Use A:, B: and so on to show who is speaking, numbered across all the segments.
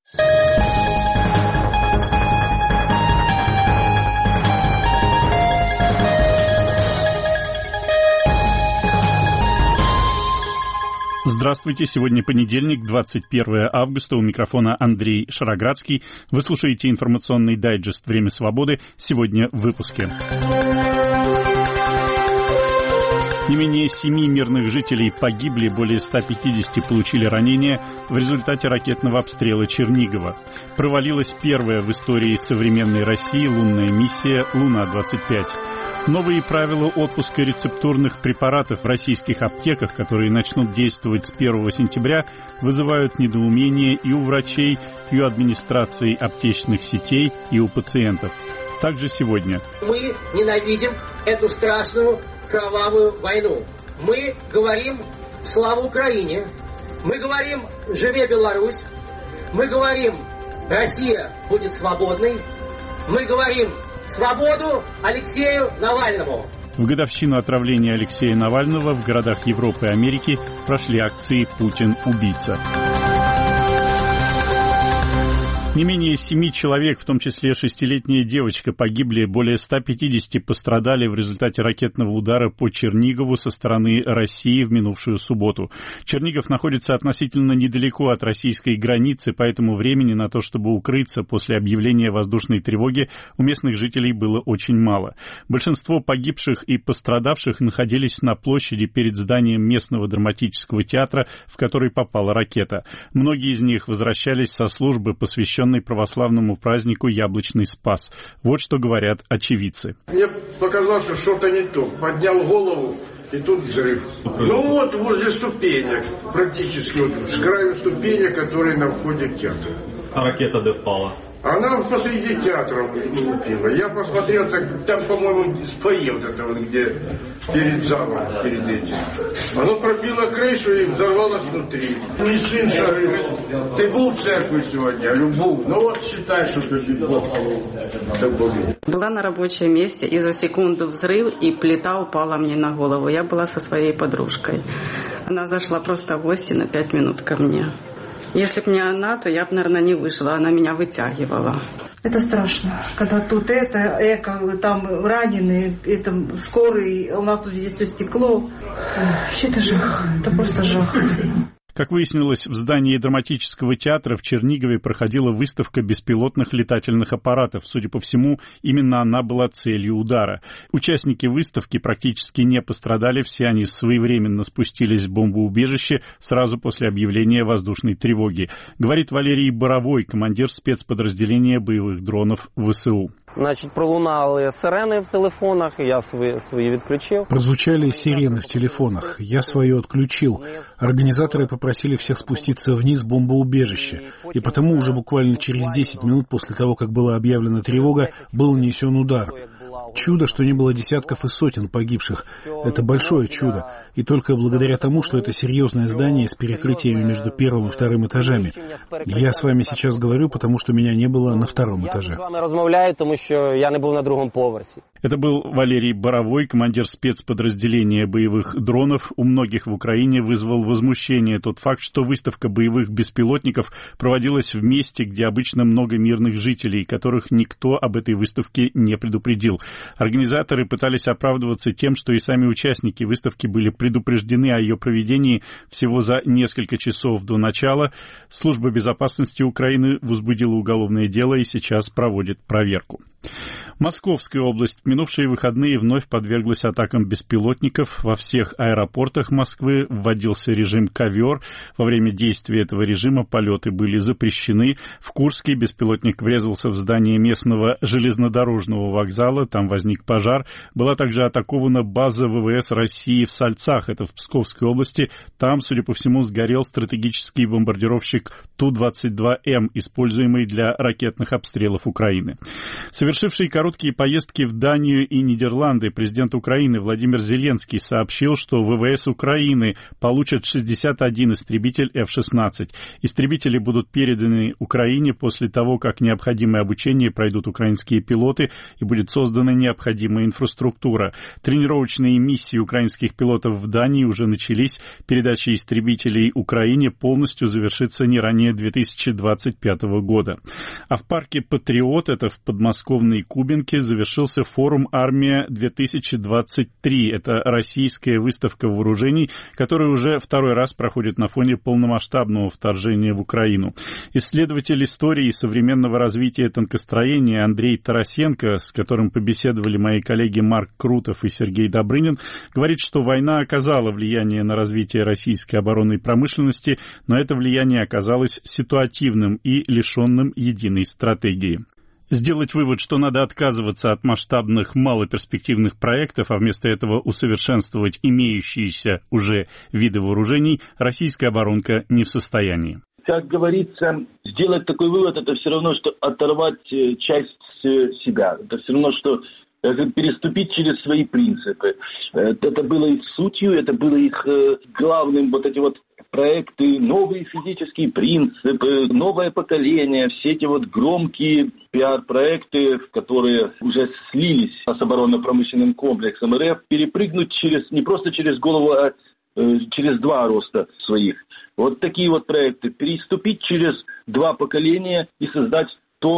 A: Здравствуйте, сегодня понедельник, 21 августа, у микрофона Андрей Шароградский. Вы слушаете информационный дайджест «Время свободы». Сегодня в выпуске. Не менее 7 мирных жителей погибли, более 150 получили ранения в результате ракетного обстрела Чернигова. Провалилась первая в истории современной России лунная миссия «Луна-25». Новые правила отпуска рецептурных препаратов в российских аптеках, которые начнут действовать с 1 сентября, вызывают недоумение и у врачей, и у администрации аптечных сетей, и у пациентов. Также сегодня.
B: Мы ненавидим эту страшную кровавую войну. Мы говорим «Слава Украине!», мы говорим «Живе Беларусь!», мы говорим «Россия будет свободной!», мы говорим «Свободу Алексею Навальному!».
A: В годовщину отравления Алексея Навального в городах Европы и Америки прошли акции «Путин – убийца». Не менее 7 человек, в том числе 6-летняя девочка, погибли, более 150 пострадали в результате ракетного удара по Чернигову со стороны России в минувшую субботу. Чернигов находится относительно недалеко от российской границы, поэтому времени на то, чтобы укрыться после объявления воздушной тревоги, у местных жителей было очень мало. Большинство погибших и пострадавших находились на площади перед зданием местного драматического театра, в который попала ракета. Многие из них возвращались со службы, посвященной православному празднику Яблочный Спас. Вот что говорят очевидцы.
C: Мне показалось, что что-то не то. Поднял голову, и тут взрыв. Ну вот возле ступенек, практически вот, с краю ступенек, которые на входе в театр.
D: А ракета где впала?
C: Она посреди театра улетела. Я посмотрел, там, по-моему, фойе вот это вот, где перед залом, перед этим. Оно пробило крышу и взорвалось внутри. Мой сын говорит: ты был в церкви сегодня? Я говорю, был. Ну вот считай, что ты Бог.
E: Была на рабочем месте, и за секунду взрыв, и плита упала мне на голову. Я была со своей подружкой. Она зашла просто в гости на 5 минут ко мне. Если бы не она, то я бы, наверное, не вышла. Она меня вытягивала.
F: Это страшно, когда тут там раненые, это скорый, у нас тут здесь все стекло. Это жах, это просто жах.
A: Как выяснилось, в здании драматического театра в Чернигове проходила выставка беспилотных летательных аппаратов. Судя по всему, именно она была целью удара. Участники выставки практически не пострадали, все они своевременно спустились в бомбоубежище сразу после объявления воздушной тревоги. Говорит Валерий Боровой, командир спецподразделения боевых дронов ВСУ.
G: Значить, пролунали сирени в телефонах, я свої відключив.
H: Прозвучали сирены в телефонах, я свое отключил. Организаторы попросили всех спуститься вниз в бомбоубежище, и потому уже буквально через 10 минут после того, как была объявлена тревога, был нанесен удар. Чудо, что не было десятков и сотен погибших. Это большое чудо. И только благодаря тому, что это серьезное здание с перекрытиями между первым и вторым этажами. Я с вами сейчас говорю, потому что меня не было на втором этаже.
G: Я с вами размовляю, потому что я не был на другом поверсі.
A: Это был Валерий Боровой, командир спецподразделения боевых дронов. У многих в Украине вызвал возмущение тот факт, что выставка боевых беспилотников проводилась в месте, где обычно много мирных жителей, которых никто об этой выставке не предупредил. Организаторы пытались оправдываться тем, что и сами участники выставки были предупреждены о ее проведении всего за несколько часов до начала. Служба безопасности Украины возбудила уголовное дело и сейчас проводит проверку. Московская область в минувшие выходные вновь подверглась атакам беспилотников. Во всех аэропортах Москвы вводился режим «Ковер». Во время действия этого режима полеты были запрещены. В Курске беспилотник врезался в здание местного железнодорожного вокзала. Там возник пожар. Была также атакована база ВВС России в Сальцах, это в Псковской области. Там, судя по всему, сгорел стратегический бомбардировщик Ту-22М, используемый для ракетных обстрелов Украины. Совершивший короткие поездки в Данию и Нидерланды президент Украины Владимир Зеленский сообщил, что ВВС Украины получат 61 истребитель F-16. Истребители будут переданы Украине после того, как необходимое обучение пройдут украинские пилоты и будет создана необходимая инфраструктура. Тренировочные миссии украинских пилотов в Дании уже начались. Передача истребителей Украине полностью завершится не ранее 2025 года. А в парке «Патриот», это в подмосковной Кубинке, завершился форум «Армия-2023». Это российская выставка вооружений, которая уже второй раз проходит на фоне полномасштабного вторжения в Украину. Исследователь истории современного развития танкостроения Андрей Тарасенко, с которым побеседовали мои коллеги Марк Крутов и Сергей Добрынин, говорит, что война оказала влияние на развитие российской оборонной промышленности, но это влияние оказалось ситуативным и лишенным единой стратегии. Сделать вывод, что надо отказываться от масштабных малоперспективных проектов, а вместо этого усовершенствовать имеющиеся уже виды вооружений, российская оборонка не в состоянии.
D: Как говорится, сделать такой вывод, это все равно, что оторвать часть себя. Это все равно, что переступить через свои принципы. Это было их сутью, это было их главным, вот эти вот проекты, новые физические принципы, новое поколение, все эти вот громкие пиар-проекты, которые уже слились с оборонно-промышленным комплексом РФ, перепрыгнуть не просто через голову, а через два роста своих. Вот такие вот проекты. Переступить через два поколения и создать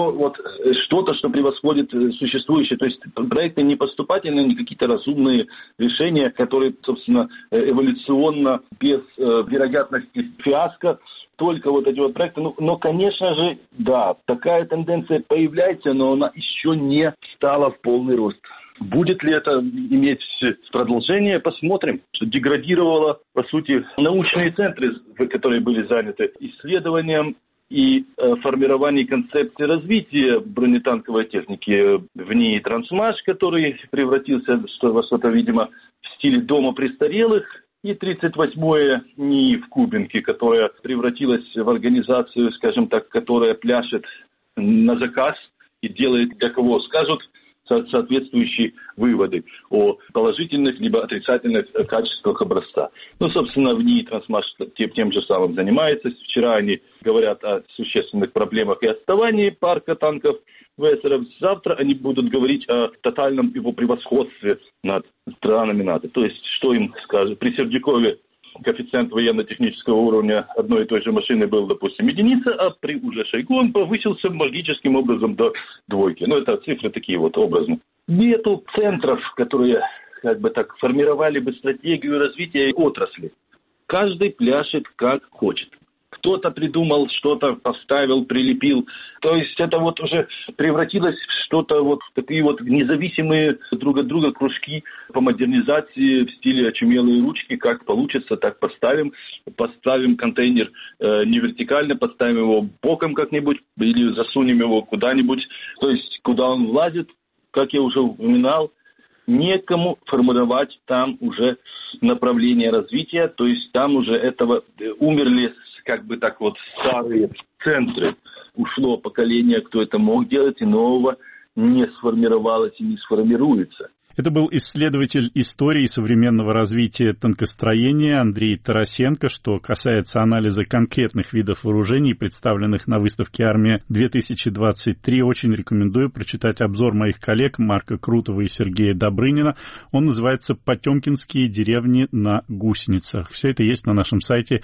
D: что-то, что превосходит существующее. То есть проекты не поступательные, не какие-то разумные решения, которые, собственно, эволюционно, без вероятности фиаско, только вот эти вот проекты. Но, конечно же, да, такая тенденция появляется, но она еще не стала в полный рост. Будет ли это иметь продолжение, посмотрим. Что деградировало, по сути, научные центры, которые были заняты исследованием и формирование концепции развития бронетанковой техники в НИИ «Трансмаш», который превратился во что-то, видимо, в стиле дома престарелых, и 38-е НИИ в Кубинке, которая превратилась в организацию, скажем так, которая пляшет на заказ и делает, для кого скажут, соответствующие выводы о положительных либо отрицательных качествах образца. Собственно, в НИИ «Трансмаш» тем же самым занимается. Вчера они говорят о существенных проблемах и отставании парка танков ВСРФ. Завтра они будут говорить о тотальном его превосходстве над странами НАТО. То есть, что им скажут? При Сердюкове коэффициент военно-технического уровня одной и той же машины был, допустим, единица, а при уже Шойгу он повысился магическим образом до 2. Это цифры такие вот образные. Нету центров, которые как бы так формировали бы стратегию развития отрасли. Каждый пляшет как хочет. Кто-то придумал, что-то поставил, прилепил. То есть это вот уже превратилось в что-то вот такие вот независимые друг от друга кружки по модернизации в стиле очумелые ручки. Как получится, так поставим. Поставим контейнер не вертикально, поставим его боком как-нибудь или засунем его куда-нибудь. То есть куда он влазит, как я уже упоминал, некому формировать там уже направление развития. То есть там уже этого умерли как бы так вот старые центры. Ушло поколение, кто это мог делать, и нового не сформировалось и не сформируется.
A: Это был исследователь истории современного развития танкостроения Андрей Тарасенко. Что касается анализа конкретных видов вооружений, представленных на выставке «Армия-2023», очень рекомендую прочитать обзор моих коллег Марка Крутова и Сергея Добрынина. Он называется «Потемкинские деревни на гусеницах». Все это есть на нашем сайте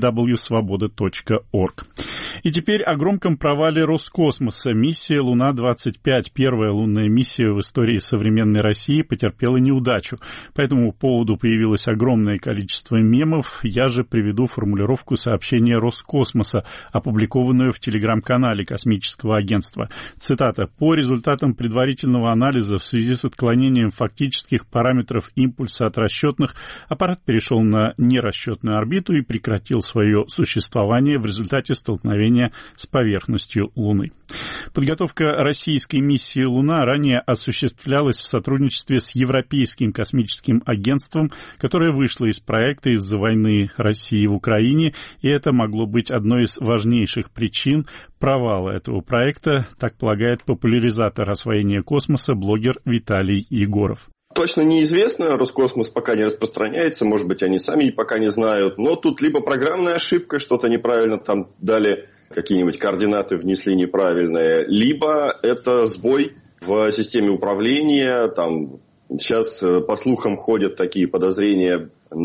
A: www.svoboda.org. И теперь о громком провале Роскосмоса. Миссия «Луна-25», первая лунная миссия в истории современной России, потерпела неудачу. По этому поводу появилось огромное количество мемов. Я же приведу формулировку сообщения Роскосмоса, опубликованную в телеграм-канале космического агентства. Цитата. «По результатам предварительного анализа в связи с отклонением фактических параметров импульса от расчетных, аппарат перешел на нерасчетную орбиту и прекратил свое существование в результате столкновения с поверхностью Луны». Подготовка российской миссии «Луна» ранее осуществлялась в сотрудничестве с Европейским космическим агентством, которое вышло из проекта из-за войны России в Украине, и это могло быть одной из важнейших причин провала этого проекта, так полагает популяризатор освоения космоса, блогер Виталий Егоров.
I: Точно неизвестно, Роскосмос пока не распространяется, может быть, они сами пока не знают, но тут либо программная ошибка, что-то неправильно там дали, какие-нибудь координаты внесли неправильные, либо это сбой в системе управления. Там сейчас, по слухам, ходят такие подозрения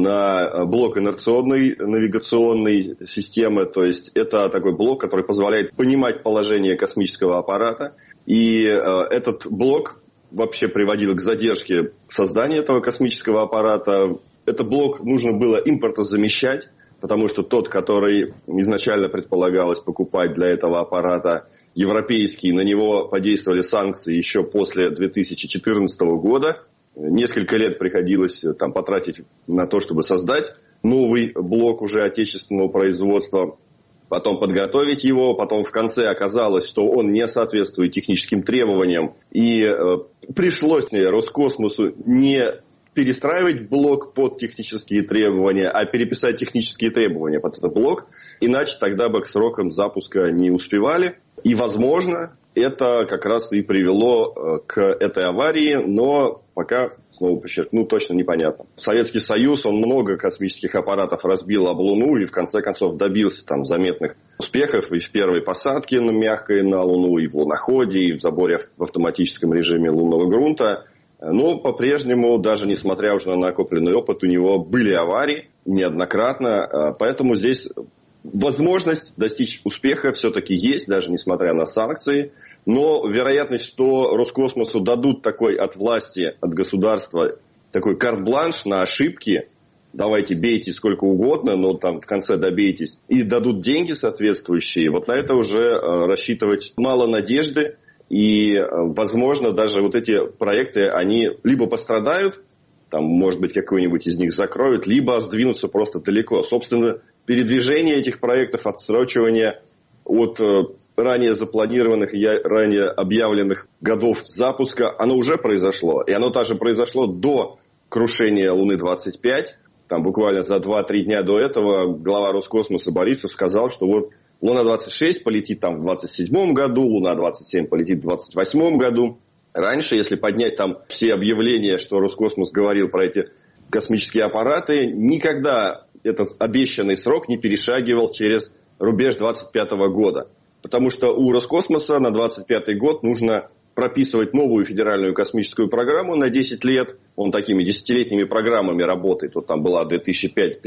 I: на блок инерционной навигационной системы. То есть это такой блок, который позволяет понимать положение космического аппарата. И этот блок вообще приводил к задержке создания этого космического аппарата. Этот блок нужно было импортозамещать, потому что тот, который изначально предполагалось покупать для этого аппарата, европейский, на него подействовали санкции еще после 2014 года. Несколько лет приходилось там потратить на то, чтобы создать новый блок уже отечественного производства, потом подготовить его, потом в конце оказалось, что он не соответствует техническим требованиям, и пришлось Роскосмосу не перестраивать блок под технические требования, а переписать технические требования под этот блок, иначе тогда бы к срокам запуска не успевали. И, возможно, это как раз и привело к этой аварии, но пока, снова подчеркну, точно непонятно. Советский Союз, он много космических аппаратов разбил об Луну и в конце концов добился там заметных успехов и в первой посадке мягкой на Луну, и в луноходе, и в заборе в автоматическом режиме лунного грунта. Но по-прежнему, даже несмотря уже на накопленный опыт, у него были аварии неоднократно. Поэтому здесь возможность достичь успеха все-таки есть, даже несмотря на санкции. Но вероятность, что Роскосмосу дадут такой от власти, от государства, такой карт-бланш на ошибки, давайте бейте сколько угодно, но там в конце добейтесь, и дадут деньги соответствующие, вот на это уже рассчитывать мало надежды. И, возможно, даже вот эти проекты, они либо пострадают, там, может быть, какой-нибудь из них закроют, либо сдвинутся просто далеко. Собственно, передвижение этих проектов, отсрочивание от ранее запланированных и ранее объявленных годов запуска, оно уже произошло. И оно даже произошло до крушения Луны-25. Там буквально за 2-3 дня до этого глава Роскосмоса Борисов сказал, что вот Луна-26 полетит там в 27 году, Луна-27 полетит в 28 году. Раньше, если поднять там все объявления, что Роскосмос говорил про эти космические аппараты, никогда этот обещанный срок не перешагивал через рубеж 25 года. Потому что у Роскосмоса на 25 год нужно прописывать новую федеральную космическую программу на 10 лет. Он такими 10-летними программами работает. Вот там была 2005-15,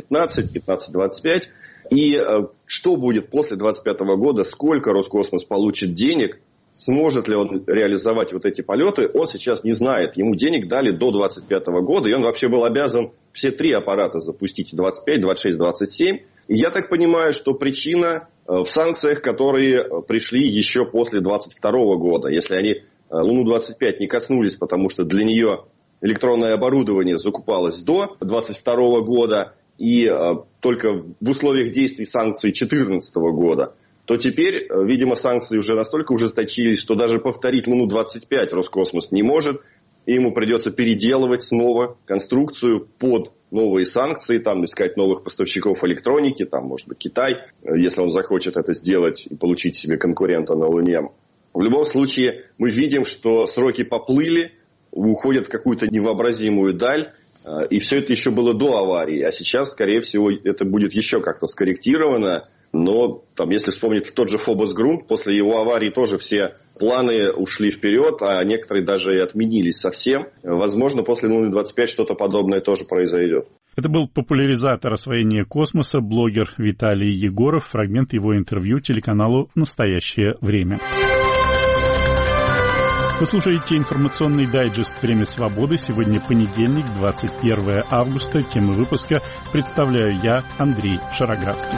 I: 15-25. И что будет после 2025 года, сколько Роскосмос получит денег, сможет ли он реализовать вот эти полеты, он сейчас не знает. Ему денег дали до 2025 года, и он вообще был обязан все 3 аппарата запустить, 25, 26, 27. И я так понимаю, что причина в санкциях, которые пришли еще после 2022 года. Если они Луну-25 не коснулись, потому что для нее электронное оборудование закупалось до 2022 года, и только в условиях действий санкций 2014 года, то теперь, видимо, санкции уже настолько ужесточились, что даже повторить Луну-25 Роскосмос не может, и ему придется переделывать снова конструкцию под новые санкции, там искать новых поставщиков электроники, там, может быть, Китай, если он захочет это сделать и получить себе конкурента на Луне. В любом случае, мы видим, что сроки поплыли, уходят в какую-то невообразимую даль, и все это еще было до аварии, а сейчас, скорее всего, это будет еще как-то скорректировано. Но там, если вспомнить тот же Фобос-Грунт, после его аварии тоже все планы ушли вперед, а некоторые даже и отменились совсем. Возможно, после Луны-25 что-то подобное тоже произойдет.
A: Это был популяризатор освоения космоса, блогер Виталий Егоров. Фрагмент его интервью телеканалу «Настоящее время». Вы слушаете информационный дайджест «Время свободы». Сегодня понедельник, 21 августа. Темы выпуска представляю я, Андрей Шароградский.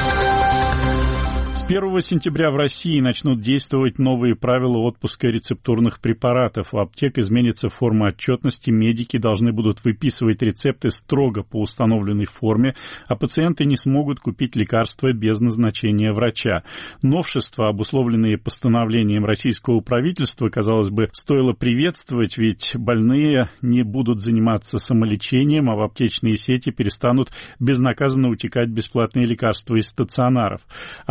A: С 1 сентября в России начнут действовать новые правила отпуска рецептурных препаратов. У аптек изменится форма отчетности, медики должны будут выписывать рецепты строго по установленной форме, а пациенты не смогут купить лекарства без назначения врача. Новшества, обусловленные постановлением российского правительства, казалось бы, стоило приветствовать, ведь больные не будут заниматься самолечением, а в аптечные сети перестанут безнаказанно утекать бесплатные лекарства из стационаров. Однако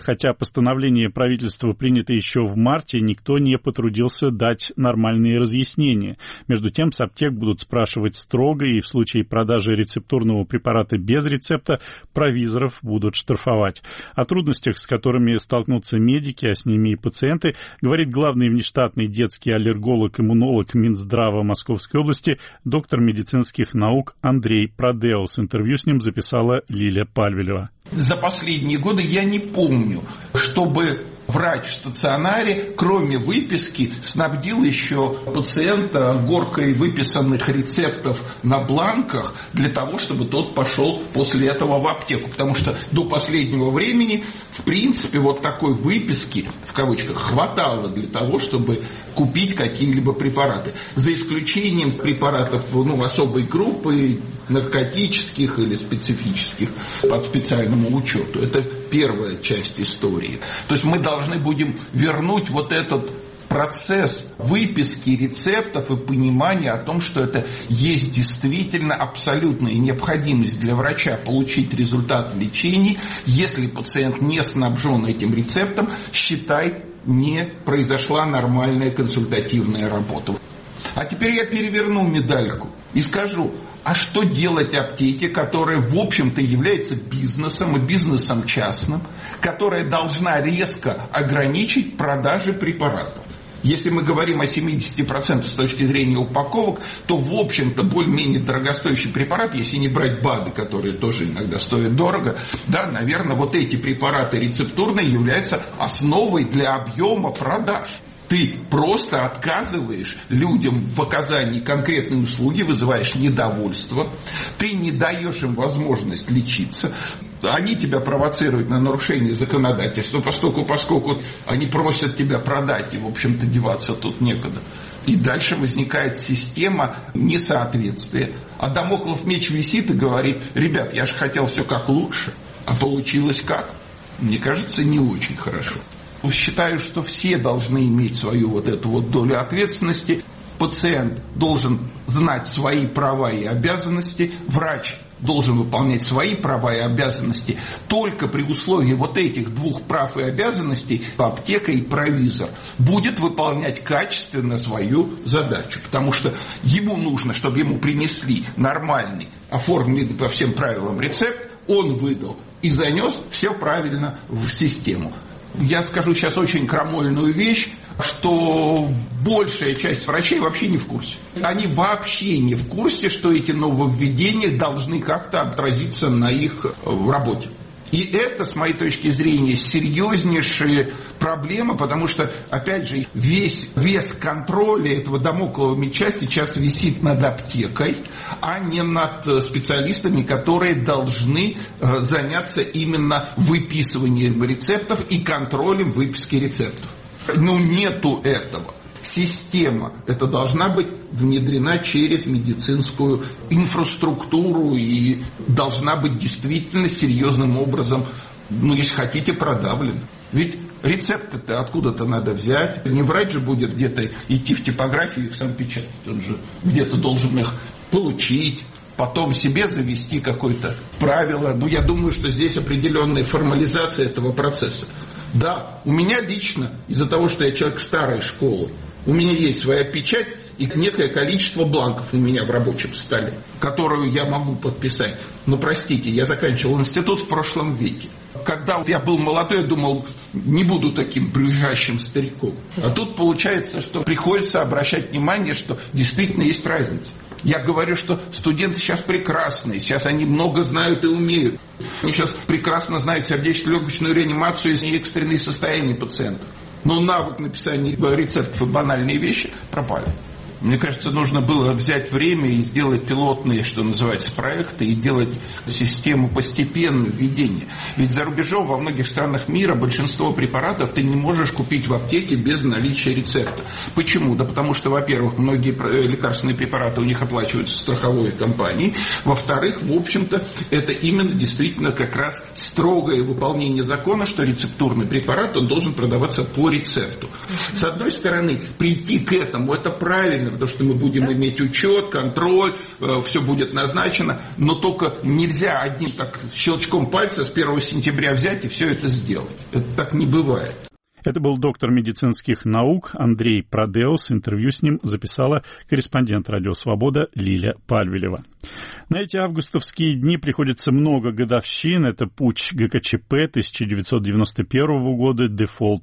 A: хотя постановление правительства принято еще в марте, никто не потрудился дать нормальные разъяснения. Между тем, с аптек будут спрашивать строго, и в случае продажи рецептурного препарата без рецепта провизоров будут штрафовать. О трудностях, с которыми столкнутся медики, а с ними и пациенты, говорит главный внештатный детский аллерголог-иммунолог Минздрава Московской области, доктор медицинских наук Андрей Продеус. Интервью с ним записала Лилия Пальвелева.
J: За последние годы я не помню, чтобы врач в стационаре, кроме выписки, снабдил еще пациента горкой выписанных рецептов на бланках для того, чтобы тот пошел после этого в аптеку. Потому что до последнего времени, в принципе, вот такой выписки, в кавычках, хватало для того, чтобы купить какие-либо препараты. За исключением препаратов особой группы, наркотических или специфических по специальному учету. Это первая часть истории. То есть мы должны будем вернуть вот этот процесс выписки рецептов и понимания о том, что это есть действительно абсолютная необходимость для врача получить результат лечения. Если пациент не снабжен этим рецептом, считай, не произошла нормальная консультативная работа. А теперь я переверну медальку и скажу, а что делать аптеке, которая, в общем-то, является бизнесом и бизнесом частным, которая должна резко ограничить продажи препаратов? Если мы говорим о 70% с точки зрения упаковок, то, в общем-то, более-менее дорогостоящий препарат, если не брать БАДы, которые тоже иногда стоят дорого, да, наверное, вот эти препараты рецептурные являются основой для объема продаж. Ты просто отказываешь людям в оказании конкретной услуги, вызываешь недовольство, ты не даешь им возможность лечиться, они тебя провоцируют на нарушение законодательства, поскольку они просят тебя продать, и, в общем-то, деваться тут некуда. И дальше возникает система несоответствия. А Дамоклов меч висит и говорит: ребят, я же хотел все как лучше, а получилось как? Мне кажется, не очень хорошо. Считаю, что все должны иметь свою вот эту вот долю ответственности. Пациент должен знать свои права и обязанности, врач должен выполнять свои права и обязанности. Только при условии вот этих двух прав и обязанностей аптека и провизор будет выполнять качественно свою задачу. Потому что ему нужно, чтобы ему принесли нормальный, оформленный по всем правилам рецепт, он выдал и занес все правильно в систему. Я скажу сейчас очень крамольную вещь, что большая часть врачей вообще не в курсе. Они вообще не в курсе, что эти нововведения должны как-то отразиться на их работе. И это, с моей точки зрения, серьезнейшая проблема, потому что, опять же, весь вес контроля этого дамоклового меча сейчас висит над аптекой, а не над специалистами, которые должны заняться именно выписыванием рецептов и контролем выписки рецептов. Но нету этого. Система эта должна быть внедрена через медицинскую инфраструктуру и должна быть действительно серьезным образом, если хотите, продавлена. Ведь рецепты-то откуда-то надо взять. Не врач же будет где-то идти в типографию и их сам печатать. Он же где-то должен их получить, потом себе завести какое-то правило. Я думаю, что здесь определенная формализация этого процесса. Да, у меня лично, из-за того, что я человек старой школы, у меня есть своя печать и некое количество бланков у меня в рабочем столе, которую я могу подписать. Но простите, я заканчивал институт в прошлом веке. Когда я был молодой, я думал, не буду таким брюзжащим стариком. А тут получается, что приходится обращать внимание, что действительно есть разница. Я говорю, что студенты сейчас прекрасные, сейчас они много знают и умеют. Они сейчас прекрасно знают сердечно-легочную реанимацию и экстренные состояния пациентов. Но навык написания рецептов и банальные вещи пропали. Мне кажется, нужно было взять время и сделать пилотные, что называется, проекты и делать систему постепенного введения. Ведь за рубежом во многих странах мира большинство препаратов ты не можешь купить в аптеке без наличия рецепта. Почему? Да потому что, во-первых, многие лекарственные препараты у них оплачиваются страховой компанией. Во-вторых, в общем-то, это именно действительно как раз строгое выполнение закона, что рецептурный препарат, он должен продаваться по рецепту. С одной стороны, прийти к этому, это правильно, потому что мы будем иметь учет, контроль, все будет назначено, но только нельзя одним так щелчком пальца с 1 сентября взять и все это сделать. Это так не бывает.
A: Это был доктор медицинских наук Андрей Прадеус. Интервью с ним записала корреспондент «Радио Свобода» Лиля Пальвелева. На эти августовские дни приходится много годовщин. Это путч ГКЧП 1991 года, дефолт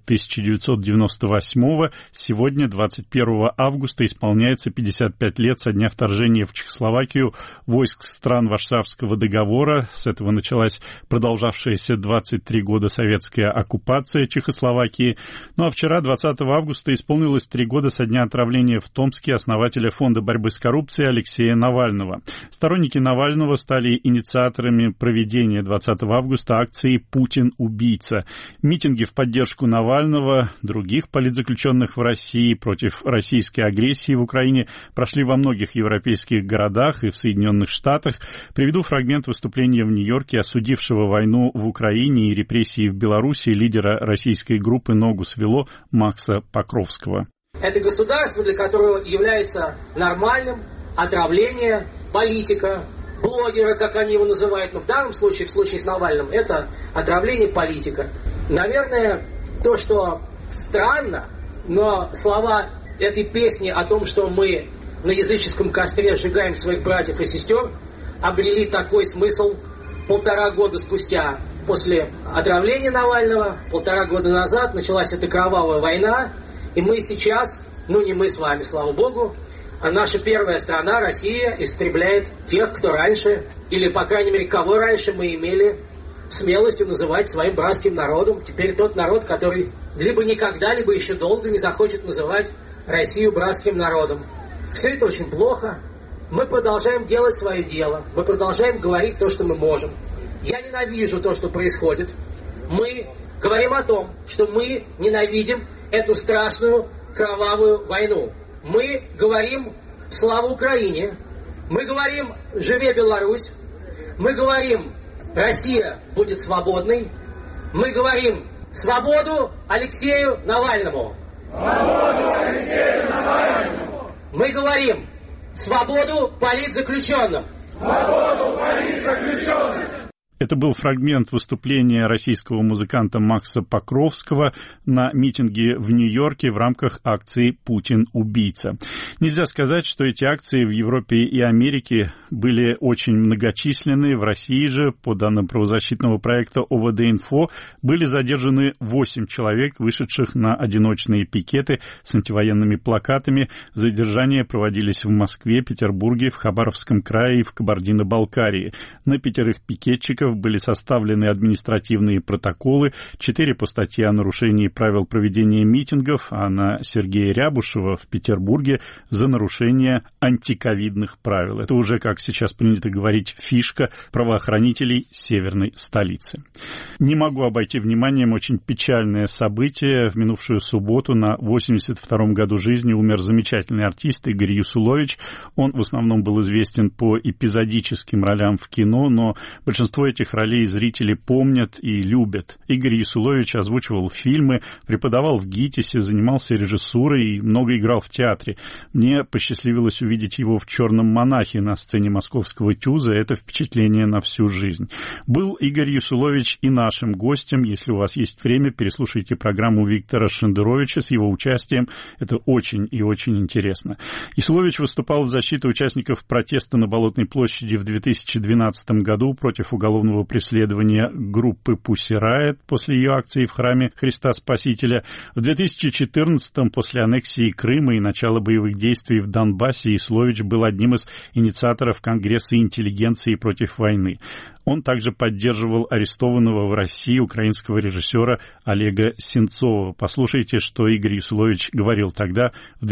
A: 1998. Сегодня, 21 августа, исполняется 55 лет со дня вторжения в Чехословакию войск стран Варшавского договора. С этого началась продолжавшаяся 23 года советская оккупация Чехословакии. Ну а вчера, 20 августа, исполнилось 3 года со дня отравления в Томске основателя Фонда борьбы с коррупцией Алексея Навального. Сторонники Навального стали инициаторами проведения 20 августа акции «Путин – убийца». Митинги в поддержку Навального, других политзаключенных в России против российской агрессии в Украине прошли во многих европейских городах и в Соединенных Штатах. Приведу фрагмент выступления в Нью-Йорке осудившего войну в Украине и репрессии в Беларуси лидера российской группы «Ногу свело» Макса Покровского.
B: Это государство, для которого является нормальным отравление политика, блогера, как они его называют, но в данном случае, в случае с Навальным, это отравление политика. Наверное, то, что странно, но слова этой песни о том, что мы на языческом костре сжигаем своих братьев и сестер, обрели такой смысл 1,5 года спустя. После отравления Навального, 1,5 года назад, началась эта кровавая война, и мы сейчас, не мы с вами, слава богу, а наша первая страна, Россия, истребляет тех, кто раньше, или, по крайней мере, кого раньше мы имели смелостью называть своим братским народом. Теперь тот народ, который либо никогда, либо еще долго не захочет называть Россию братским народом. Все это очень плохо. Мы продолжаем делать свое дело. Мы продолжаем говорить то, что мы можем. Я ненавижу то, что происходит. Мы говорим о том, что мы ненавидим эту страшную кровавую войну. Мы говорим «Слава Украине», мы говорим «Живе Беларусь», мы говорим «Россия будет свободной», мы говорим «Свободу Алексею Навальному». Свободу Алексею Навальному. Мы говорим «Свободу политзаключенным». Свободу политзаключенным.
A: Это был фрагмент выступления российского музыканта Макса Покровского на митинге в Нью-Йорке в рамках акции «Путин – убийца». Нельзя сказать, что эти акции в Европе и Америке были очень многочисленны. В России же, по данным правозащитного проекта ОВД-Инфо, были задержаны 8 человек, вышедших на одиночные пикеты с антивоенными плакатами. Задержания проводились в Москве, Петербурге, в Хабаровском крае и в Кабардино-Балкарии. На 5 пикетчиков были составлены административные протоколы, 4 по статье о нарушении правил проведения митингов, а на Сергея Рябушева в Петербурге за нарушение антиковидных правил. Это уже, как сейчас принято говорить, фишка правоохранителей северной столицы. Не могу обойти вниманием очень печальное событие. В минувшую субботу на 82-м году жизни умер замечательный артист Игорь Юсулович. Он в основном был известен по эпизодическим ролям в кино, но большинство этих ролей зрители помнят и любят. Игорь Юсулович озвучивал фильмы, преподавал в ГИТИСе, занимался режиссурой и много играл в театре. Мне посчастливилось увидеть его в «Черном монахе» на сцене московского ТЮЗа. Это впечатление на всю жизнь. Был Игорь Юсулович и нашим гостем. Если у вас есть время, переслушайте программу Виктора Шендеровича с его участием. Это очень и очень интересно. Юсулович выступал в защиту участников протеста на Болотной площади в 2012 году против уголовного преследования группы Pussy Riot после ее акции в храме Христа Спасителя. В 2014-м, после аннексии Крыма и начала боевых действий в Донбассе, Юсулович был одним из инициаторов Конгресса интеллигенции против войны. Он также поддерживал арестованного в России украинского режиссера Олега Сенцова. Послушайте, что Игорь Юсулович говорил тогда, в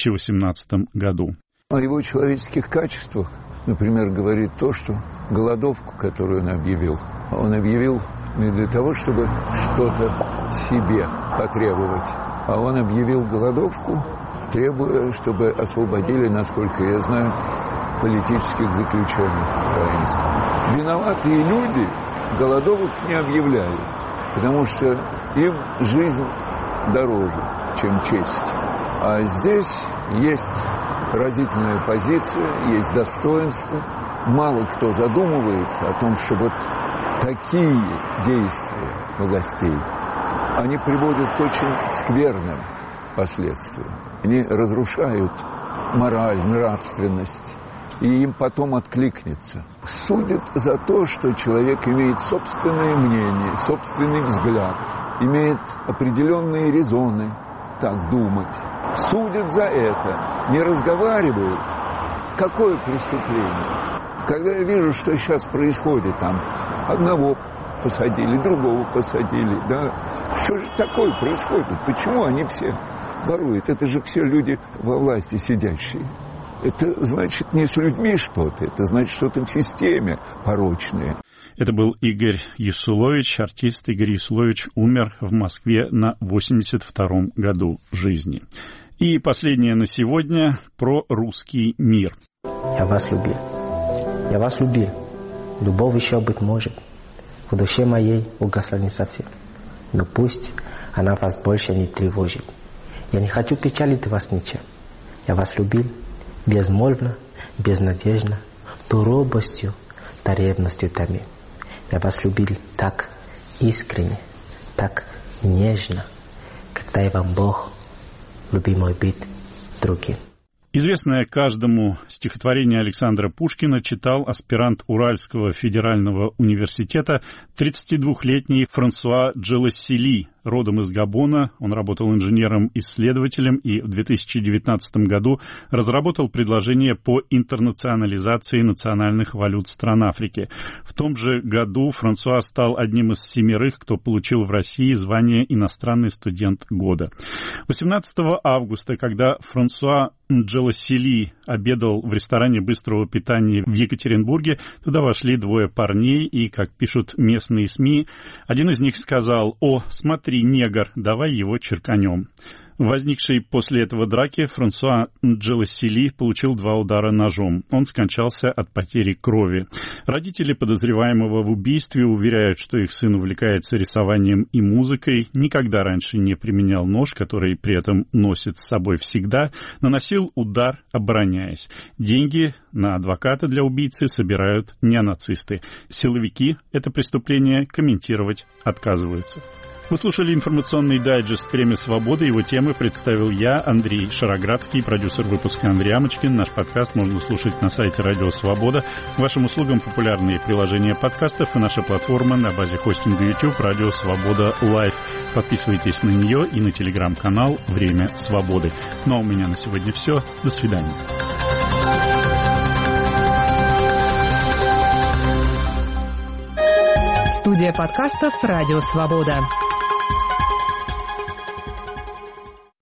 A: 2018 году.
K: О его человеческих качествах, например, говорит то, что голодовку, которую он объявил не для того, чтобы что-то себе потребовать, а он объявил голодовку, требуя, чтобы освободили, насколько я знаю, политических заключенных украинских. Виноватые люди голодовок не объявляют, потому что им жизнь дороже, чем честь. А здесь есть разительная позиция, есть достоинство. Мало кто задумывается о том, что вот такие действия властей, они приводят к очень скверным последствиям. Они разрушают мораль, нравственность, и им потом откликнется. Судят за то, что человек имеет собственное мнение, собственный взгляд, имеет определенные резоны так думать. Судят за это, не разговаривают. Какое преступление? Когда я вижу, что сейчас происходит, там одного посадили, другого посадили, да, что же такое происходит? Почему они все воруют? Это же все люди во власти сидящие. Это значит не с людьми что-то, это значит что-то в системе порочное.
A: Это был Игорь Ясулович. Артист Игорь Ясулович умер в Москве на 82-м году жизни. И последнее на сегодня про русский мир.
L: Я вас любил. Я вас любил. Любовь еще, быть может, в душе моей угасла не совсем. Но пусть она вас больше не тревожит. Я не хочу печалить вас ничем. Я вас любил безмолвно, безнадежно, то робостью, то ревностью томил. Я вас любил так искренне, так нежно, когда я вам Бог, любимый бит другим.
A: Известное каждому стихотворение Александра Пушкина читал аспирант Уральского федерального университета 32-летний Франсуа Джелассили, родом из Габона. Он работал инженером-исследователем и в 2019 году разработал предложение по интернационализации национальных валют стран Африки. В том же году Франсуа стал одним из 7, кто получил в России звание «Иностранный студент года». 18 августа, когда Франсуа Джелассили обедал в ресторане быстрого питания в Екатеринбурге, туда вошли 2 парней, и, как пишут местные СМИ, один из них сказал: «О, смотри, негр, давай его черканем». В возникшей после этого драке Франсуа Джелассили получил 2 удара ножом. Он скончался от потери крови. Родители подозреваемого в убийстве уверяют, что их сын увлекается рисованием и музыкой, никогда раньше не применял нож, который при этом носит с собой всегда, наносил удар, обороняясь. Деньги на адвоката для убийцы собирают неонацисты. Силовики это преступление комментировать отказываются. Вы слушали информационный дайджест «Время свободы». Его темы представил я, Андрей Шароградский, продюсер выпуска Андрей Амочкин. Наш подкаст можно слушать на сайте «Радио Свобода». К вашим услугам популярные приложения подкастов и наша платформа на базе хостинга YouTube «Радио Свобода Лайв». Подписывайтесь на нее и на телеграм-канал «Время свободы». Ну а у меня на сегодня все. До свидания.
M: Студия подкастов «Радио Свобода».